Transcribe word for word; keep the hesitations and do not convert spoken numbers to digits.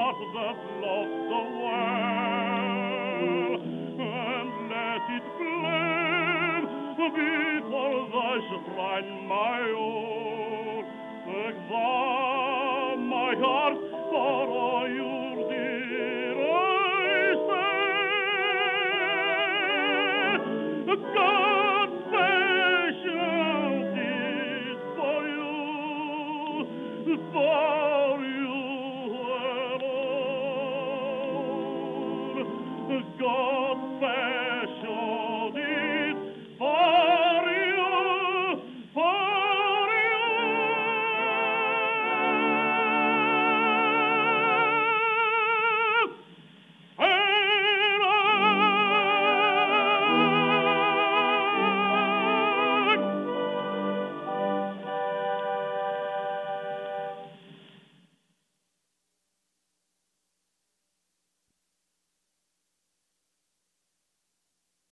heart that loves the well, and let it flame before thy shrine, my own. Examine my heart for all your dear eyes say, God's patience is for you, for you alone. God's patience